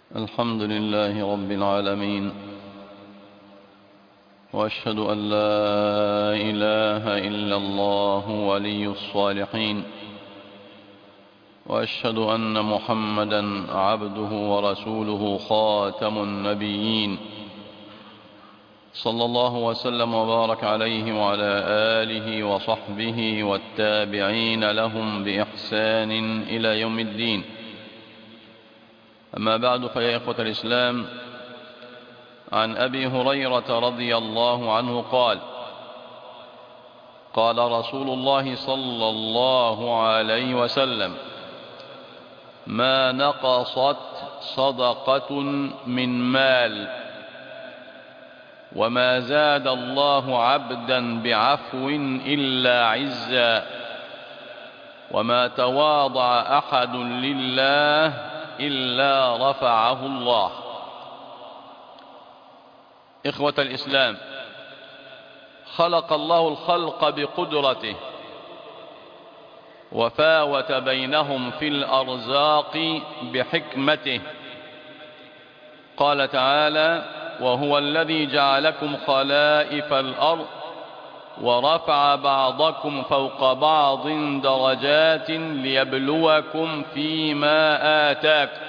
الحمد لله رب العالمين، وأشهد أن لا إله إلا الله ولي الصالحين، وأشهد أن محمدا عبده ورسوله خاتم النبيين، صلى الله وسلم وبارك عليه وعلى آله وصحبه والتابعين لهم بإحسان إلى يوم الدين. أما بعد، فيا إخوة الإسلام، عن أبي هريرة رضي الله عنه قال: قال رسول الله صلى الله عليه وسلم: ما نقصت صدقة من مال، وما زاد الله عبدا بعفو إلا عزا، وما تواضع أحد لله إلا رفعه الله. إخوة الإسلام، خلق الله الخلق بقدرته، وفاوت بينهم في الأرزاق بحكمته. قال تعالى: وهو الذي جعلكم خلائف الأرض ورفع بعضكم فوق بعض درجات ليبلوكم فيما آتاكم.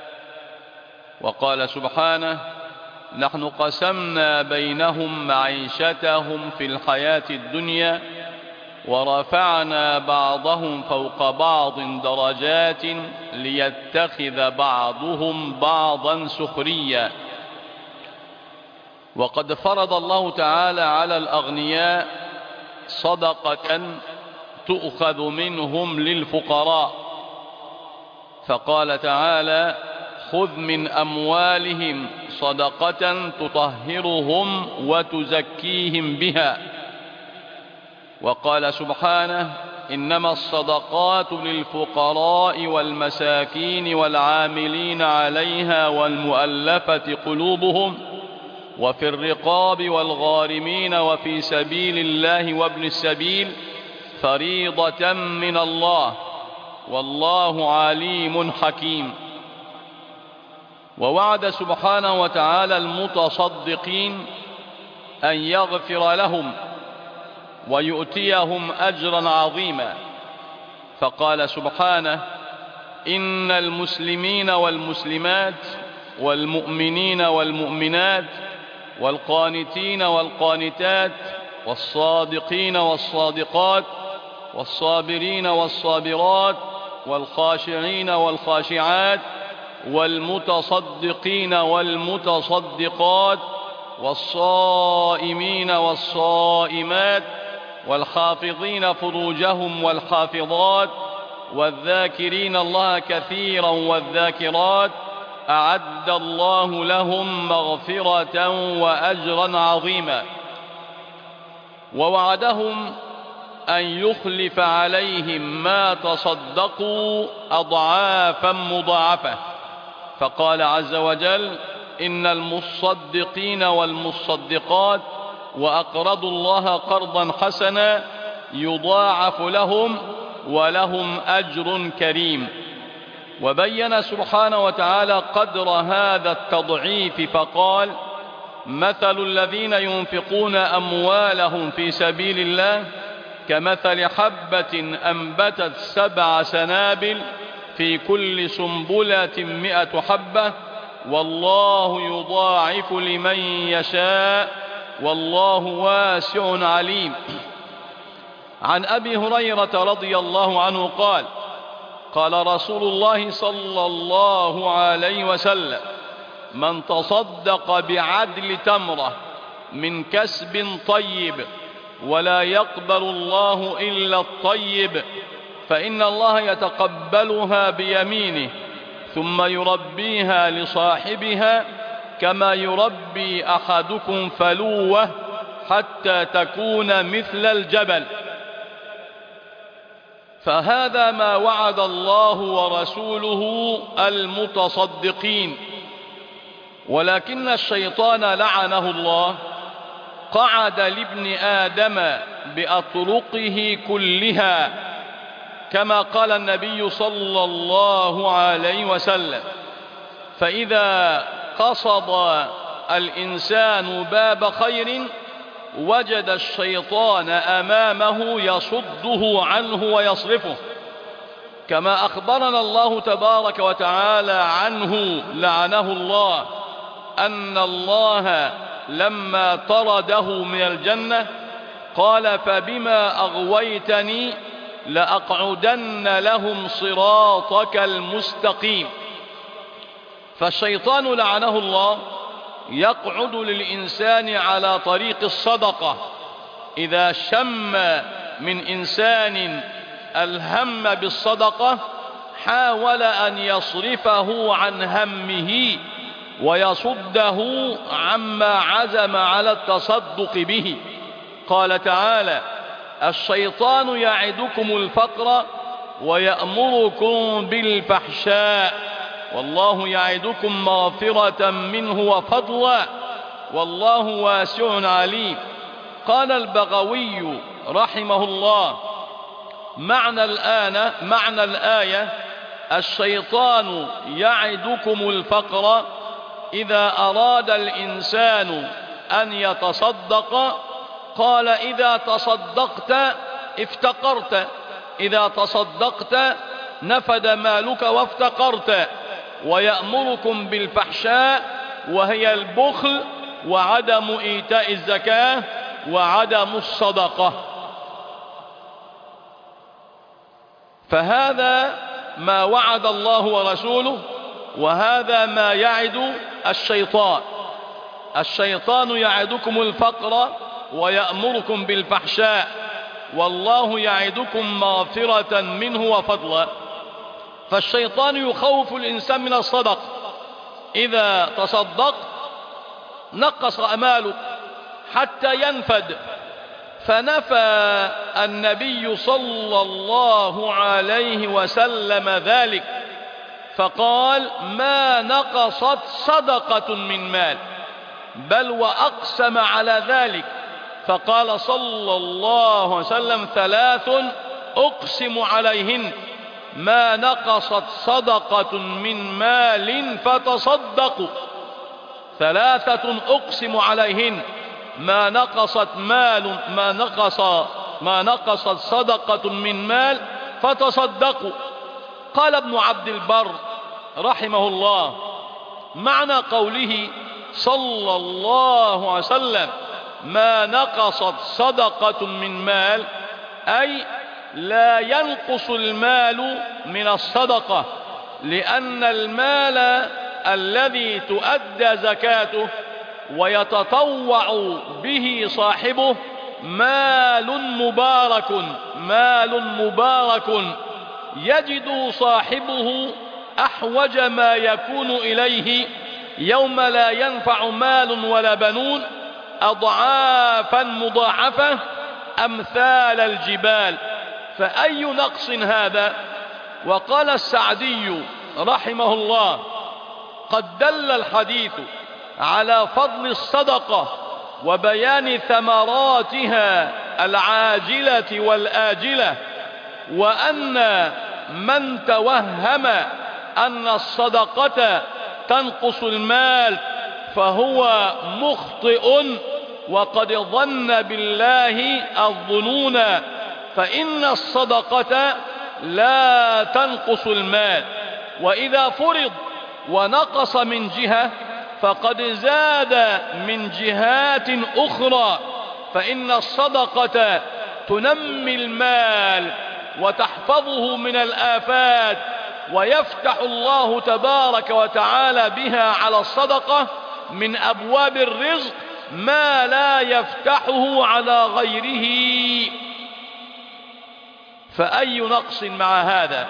وقال سبحانه: نحن قسمنا بينهم معيشتهم في الحياة الدنيا ورفعنا بعضهم فوق بعض درجات ليتخذ بعضهم بعضا سخريا. وقد فرض الله تعالى على الأغنياء صدقة تؤخذ منهم للفقراء، فقال تعالى: خذ من أموالهم صدقة تطهرهم وتزكيهم بها. وقال سبحانه: إنما الصدقات للفقراء والمساكين والعاملين عليها والمؤلفة قلوبهم وفي الرقاب والغارمين وفي سبيل الله وابن السبيل فريضة من الله، والله عليم حكيم. ووعد سبحانه وتعالى المتصدقين أن يغفر لهم ويؤتيهم أجرا عظيما، فقال سبحانه: إن المسلمين والمسلمات والمؤمنين والمؤمنات والقانتين والقانتات والصادقين والصادقات والصابرين والصابرات والخاشعين والخاشعات والمتصدقين والمتصدقات والصائمين والصائمات والحافظين فروجهم والحافظات والذاكرين الله كثيرا والذاكرات أعد الله لهم مغفرة وأجرا عظيما. ووعدهم أن يخلف عليهم ما تصدقوا أضعافا مضاعفة، فقال عز وجل: إن المصدقين والمصدقات وأقرضوا الله قرضا حسنا يضاعف لهم ولهم أجر كريم. وبين سبحانه وتعالى قدر هذا التضعيف فقال: مثل الذين ينفقون أموالهم في سبيل الله كمثل حبة أنبتت 7 سنابل في كل سنبلة 100 حبة والله يضاعف لمن يشاء والله واسع عليم. عن أبي هريرة رضي الله عنه قال: قال رسول الله صلى الله عليه وسلم: من تصدق بعدل تمرة من كسب طيب ولا يقبل الله إلا الطيب فإن الله يتقبلها بيمينه ثم يربيها لصاحبها كما يربي أحدكم فلوة حتى تكون مثل الجبل. فهذا ما وعد الله ورسوله المتصدقين. ولكن الشيطان لعنه الله قعد لابن آدم بأطرقه كلها، كما قال النبي صلى الله عليه وسلم: فإذا قصد الإنسان باب خير وجد الشيطان أمامه يصده عنه ويصرفه، كما أخبرنا الله تبارك وتعالى عنه لعنه الله أن الله لما طرده من الجنة قال: فبما أغويتني لأقعدن لهم صراطك المستقيم. فالشيطان لعنه الله يقعد للإنسان على طريق الصدقة، إذا شم من إنسان الهم بالصدقة حاول أن يصرفه عن همه ويصده عما عزم على التصدق به. قال تعالى: الشيطان يعدكم الفقر ويأمركم بالفحشاء والله يعدكم مغفرة منه وفضلا والله واسع عليم. قال البغوي رحمه الله: معنى الآية: الشيطان يعدكم الفقر إذا أراد الإنسان أن يتصدق. قال: إذا تصدقت افتقرت، إذا تصدقت نفد مالك وافتقرت. ويأمركم بالفحشاء وهي البخل وعدم إيتاء الزكاة وعدم الصدقة. فهذا ما وعد الله ورسوله، وهذا ما يعد الشيطان. الشيطان يعدكم الفقر ويأمركم بالفحشاء والله يعدكم مغفرة منه وفضلا. فالشيطان يخوف الإنسان من الصدق، إذا تصدقت نقص أمالك حتى ينفد. فنفى النبي صلى الله عليه وسلم ذلك فقال: ما نقصت صدقة من مال، بل وأقسم على ذلك فقال صلى الله عليه وسلم: 3 أقسم عليهن ما نقصت صدقة من مال فتصدقوا. 3 أقسم عليهن ما نقصت صدقة من مال فتصدقوا. قال ابن عبد البر رحمه الله: معنى قوله صلى الله عليه وسلم ما نقصت صدقة من مال، أي لا ينقص المال من الصدقة، لأن المال الذي تؤدى زكاته ويتطوع به صاحبه مال مبارك يجد صاحبه أحوج ما يكون إليه يوم لا ينفع مال ولا بنون، أضعافا مضاعفة أمثال الجبال. فأي نقص هذا؟ وقال السعدي رحمه الله: قد دل الحديث على فضل الصدقة وبيان ثمراتها العاجلة والآجلة، وأن من توهم أن الصدقة تنقص المال فهو مخطئ وقد ظن بالله الظنون، فإن الصدقة لا تنقص المال، وإذا فرض ونقص من جهة فقد زاد من جهات أخرى، فإن الصدقة تنمي المال وتحفظه من الآفات، ويفتح الله تبارك وتعالى بها على الصدقة من أبواب الرزق ما لا يفتحه على غيره. فأي نقص مع هذا؟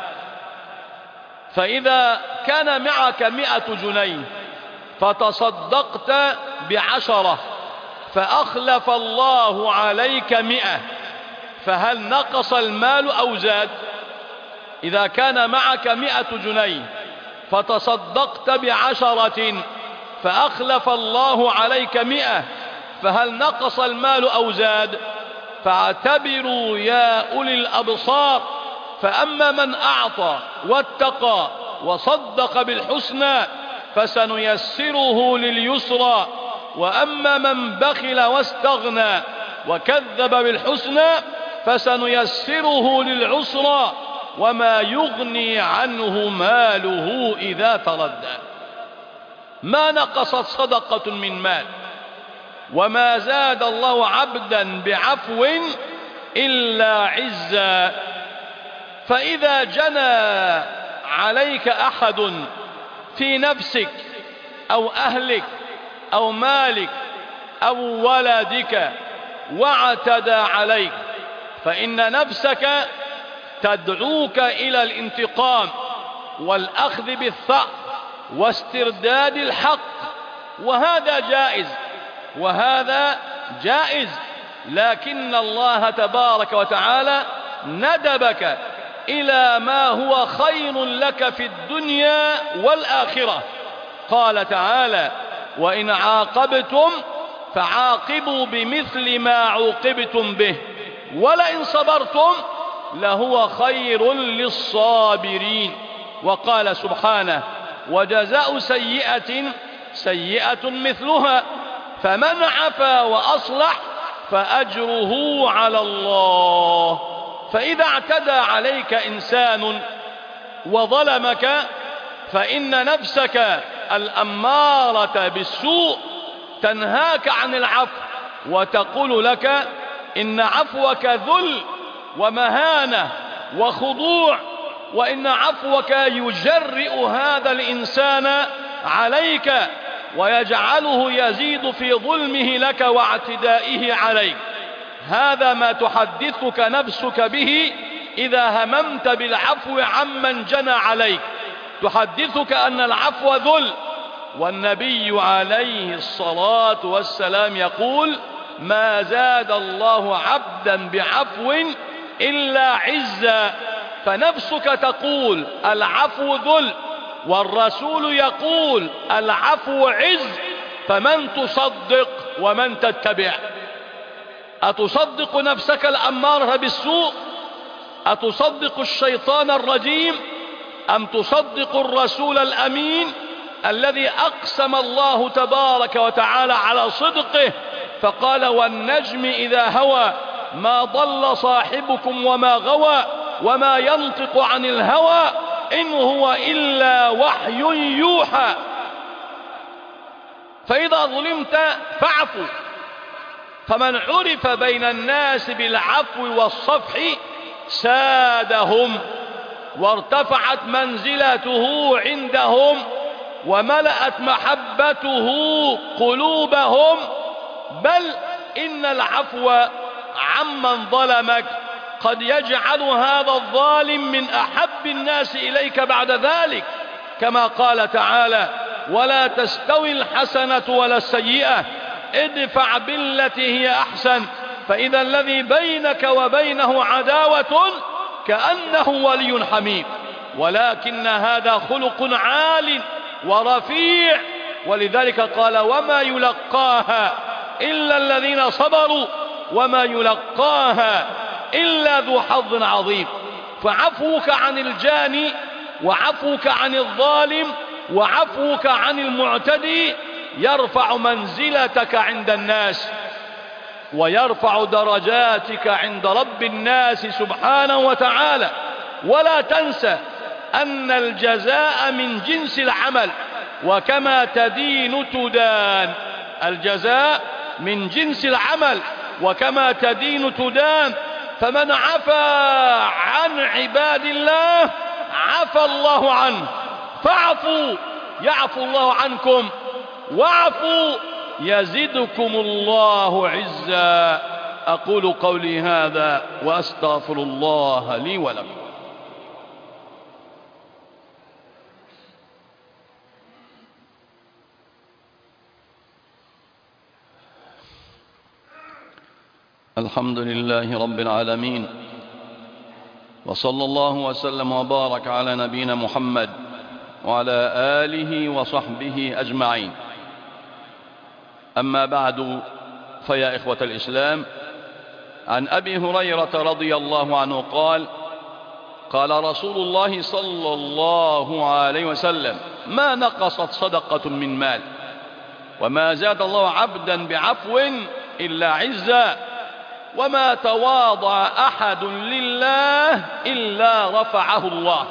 فإذا كان معك 100 جنيه فتصدقت ب10 فأخلف الله عليك 100، فهل نقص المال أو زاد؟ إذا كان معك 100 جنيه فتصدقت ب10 فأخلف الله عليك 100، فهل نقص المال أو زاد؟ فاعتبروا يا أولي الأبصار، فأما من أعطى واتقى وصدق بالحسنى فسنيسره لليسرى وأما من بخل واستغنى وكذب بالحسنى فسنيسره للعسرى وما يغني عنه ماله إذا تردى. ما نقصت صدقة من مال وما زاد الله عبدا بعفو إلا عزا. فإذا جنى عليك أحد في نفسك أو أهلك أو مالك أو ولدك واعتدى عليك فإن نفسك تدعوك إلى الانتقام والأخذ بالثأر واسترداد الحق، وهذا جائز، لكن الله تبارك وتعالى ندبك إلى ما هو خير لك في الدنيا والآخرة. قال تعالى: وإن عاقبتم فعاقبوا بمثل ما عوقبتم به ولئن صبرتم لهو خير للصابرين. وقال سبحانه: وجزاء سيئة سيئة مثلها فمن عفا وأصلح فأجره على الله. فإذا اعتدى عليك إنسان وظلمك فإن نفسك الأمارة بالسوء تنهاك عن العفو وتقول لك إن عفوك ذل ومهانة وخضوع، وإن عفوك يجرئ هذا الإنسان عليك ويجعله يزيد في ظلمه لك واعتدائه عليك. هذا ما تحدثك نفسك به إذا هممت بالعفو عمن جنى عليك، تحدثك أن العفو ذل. والنبي عليه الصلاة والسلام يقول: ما زاد الله عبدا بعفو إلا عزا. فنفسك تقول العفو ذل، والرسول يقول العفو عز، فمن تصدق ومن تتبع؟ أتصدق نفسك الأمارة بالسوء؟ أتصدق الشيطان الرجيم؟ أم تصدق الرسول الأمين الذي أقسم الله تبارك وتعالى على صدقه فقال: والنجم إذا هوى ما ضل صاحبكم وما غوى وما ينطق عن الهوى إن هو إلا وحي يوحى. فإذا ظلمت فاعفو، فمن عرف بين الناس بالعفو والصفح سادهم وارتفعت منزلته عندهم وملأت محبته قلوبهم. بل إن العفو عمن ظلمك قد يجعل هذا الظالم من أحب الناس إليك بعد ذلك، كما قال تعالى: ولا تستوي الحسنة ولا السيئة ادفع بالتي هي أحسن فإذا الذي بينك وبينه عداوة كأنه ولي حميم. ولكن هذا خلق عال ورفيع، ولذلك قال: وما يلقاها إلا الذين صبروا وما يلقاها إلا ذو حظ عظيم. فعفوك عن الجاني وعفوك عن الظالم وعفوك عن المعتدي يرفع منزلتك عند الناس ويرفع درجاتك عند رب الناس سبحانه وتعالى. ولا تنسى أن الجزاء من جنس العمل، وكما تدين تدان. الجزاء من جنس العمل وكما تدين تدان. فمن عفا عن عباد الله عفى الله عنه، فاعفوا يعفو الله عنكم، واعفوا يزدكم الله عزا. أقول قولي هذا وأستغفر الله لي ولكم. الحمد لله رب العالمين، وصلى الله وسلم وبارك على نبينا محمد وعلى آله وصحبه أجمعين. أما بعد، فيا إخوة الإسلام، عن أبي هريرة رضي الله عنه قال: قال رسول الله صلى الله عليه وسلم: ما نقصت صدقة من مال، وما زاد الله عبدا بعفو إلا عزا، وما تواضع أحد لله إلا رفعه الله.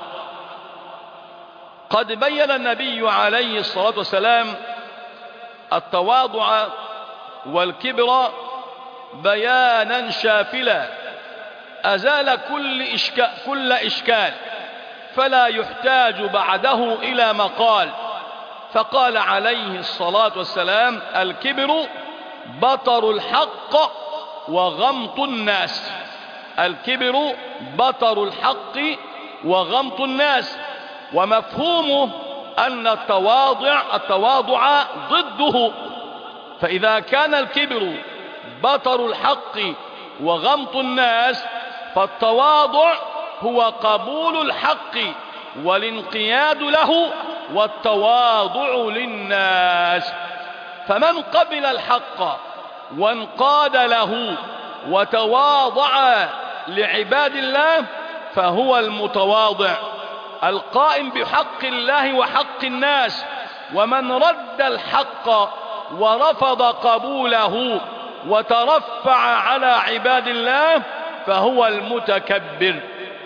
قد بين النبي عليه الصلاة والسلام التواضع والكبر بيانا شافلا أزال كل إشكال، فلا يحتاج بعده إلى مقال. فقال عليه الصلاة والسلام: الكبر بطر الحق وغمط الناس. الكبر بطر الحق وغمط الناس. ومفهومه أن التواضع ضده. فإذا كان الكبر بطر الحق وغمط الناس، فالتواضع هو قبول الحق والانقياد له والتواضع للناس. فمن قبل الحق وانقاد له وتواضع لعباد الله فهو المتواضع القائم بحق الله وحق الناس. ومن رد الحق ورفض قبوله وترفع على عباد الله فهو المتكبر.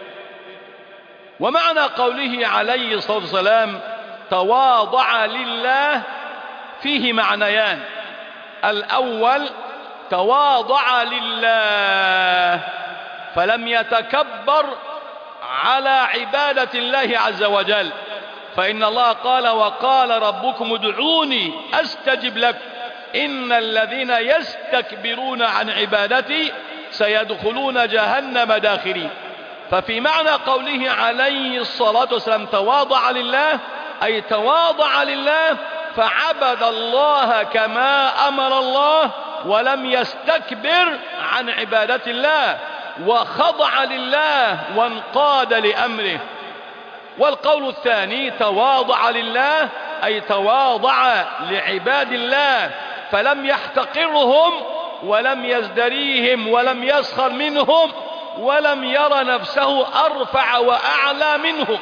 ومعنى قوله عليه الصلاة والسلام تواضع لله فيه معنيان: الأول تواضع لله فلم يتكبر على عبادة الله عز وجل، فإن الله قال: وقال ربكم ادعوني أستجب لكم إن الذين يستكبرون عن عبادتي سيدخلون جهنم داخرين. ففي معنى قوله عليه الصلاة والسلام تواضع لله أي تواضع لله فعبد الله كما أمر الله ولم يستكبر عن عبادة الله، وخضع لله وانقاد لأمره. والقول الثاني تواضع لله أي تواضع لعباد الله فلم يحتقرهم ولم يزدريهم ولم يسخر منهم ولم ير نفسه أرفع وأعلى منهم.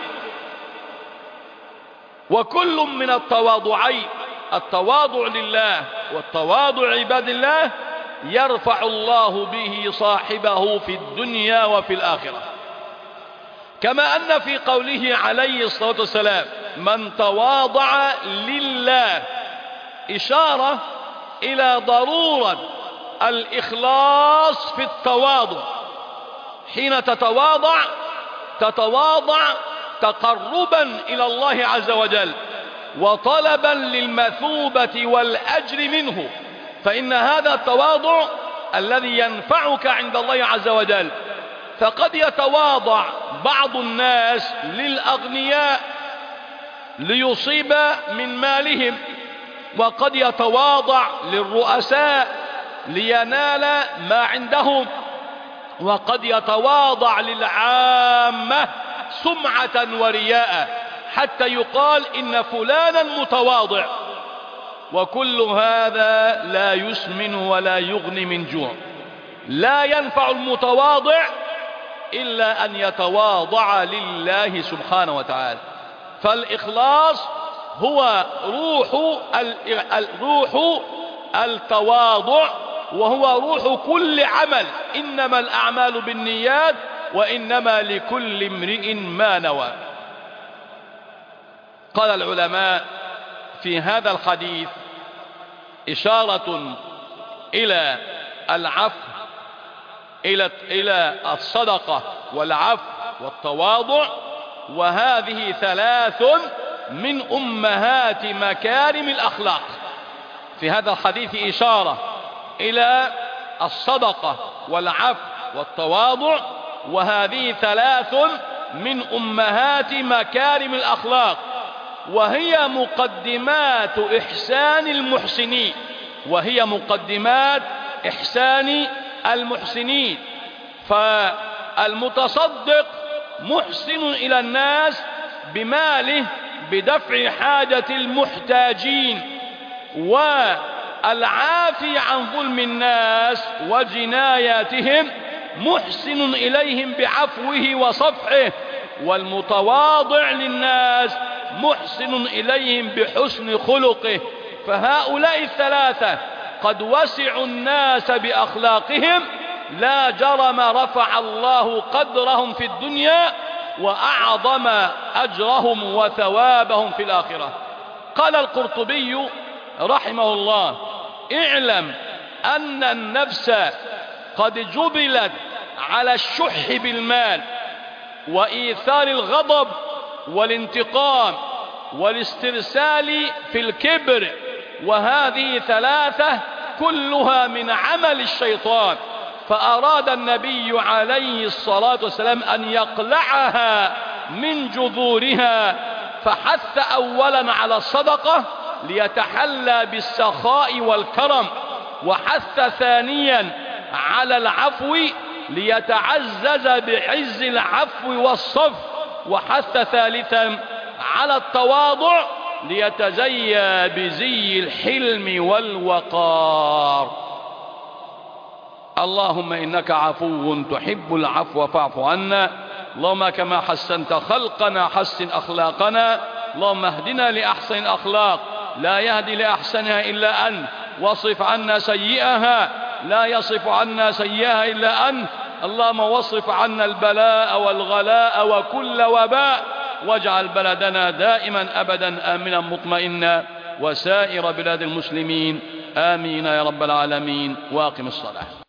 وكل من التواضعين، التواضع لله والتواضع عباد الله، يرفع الله به صاحبه في الدنيا وفي الآخرة. كما أن في قوله عليه الصلاة والسلام من تواضع لله إشارة إلى ضرورة الإخلاص في التواضع. حين تتواضع تقربا إلى الله عز وجل وطلبا للمثوبة والأجر منه، فإن هذا التواضع الذي ينفعك عند الله عز وجل. فقد يتواضع بعض الناس للأغنياء ليصيب من مالهم، وقد يتواضع للرؤساء لينال ما عندهم، وقد يتواضع للعامة سمعة ورياء حتى يقال إن فلانا متواضع. وكل هذا لا يسمن ولا يغني من جوع. لا ينفع المتواضع إلا أن يتواضع لله سبحانه وتعالى. فالإخلاص هو روح التواضع، وهو روح كل عمل. إنما الأعمال بالنيات وإنما لكل امرئ ما نوى. قال العلماء في هذا الحديث إشارة إلى العفو، إلى الصدقة والعفو والتواضع، وهذه ثلاث من أمهات مكارم الأخلاق. في هذا الحديث إشارة إلى الصدقة والعفو والتواضع، وهذه ثلاث من أمهات مكارم الأخلاق، وهي مقدمات إحسان المحسنين. وهي مقدمات إحسان المحسنين. فالمتصدق محسن إلى الناس بماله بدفع حاجة المحتاجين، والعافي عن ظلم الناس وجناياتهم محسن إليهم بعفوه وصفحه. والمتواضع للناس محسن إليهم بحسن خلقه. فهؤلاء الثلاثة قد وسعوا الناس بأخلاقهم، لا جرم رفع الله قدرهم في الدنيا وأعظم أجرهم وثوابهم في الآخرة. قال القرطبي رحمه الله: اعلم أن النفس قد جبلت على الشح بالمال وإيثار الغضب والانتقام والاسترسال في الكبر، وهذه ثلاثة كلها من عمل الشيطان. فأراد النبي عليه الصلاة والسلام أن يقلعها من جذورها، فحث أولا على الصدقة ليتحلى بالسخاء والكرم، وحث ثانيا على العفو ليتعزز بعز العفو والصف، وحث ثالثا على التواضع ليتزيى بزي الحلم والوقار. اللهم إنك عفو تحب العفو فاعف عنا. اللهم كما حسنت خلقنا حسن أخلاقنا. اللهم اهدنا لأحسن الأخلاق، لا يهدي لأحسنها إلا أنت، واصرف عنا سيئها، لا يصرف عنا سيئها إلا أنت. اللهم واصرف عنا البلاء والغلاء وكل وباء، واجعل بلدنا دائما أبدا آمنا مطمئنا، وسائر بلاد المسلمين آمين يا رب العالمين. واقم الصلاة.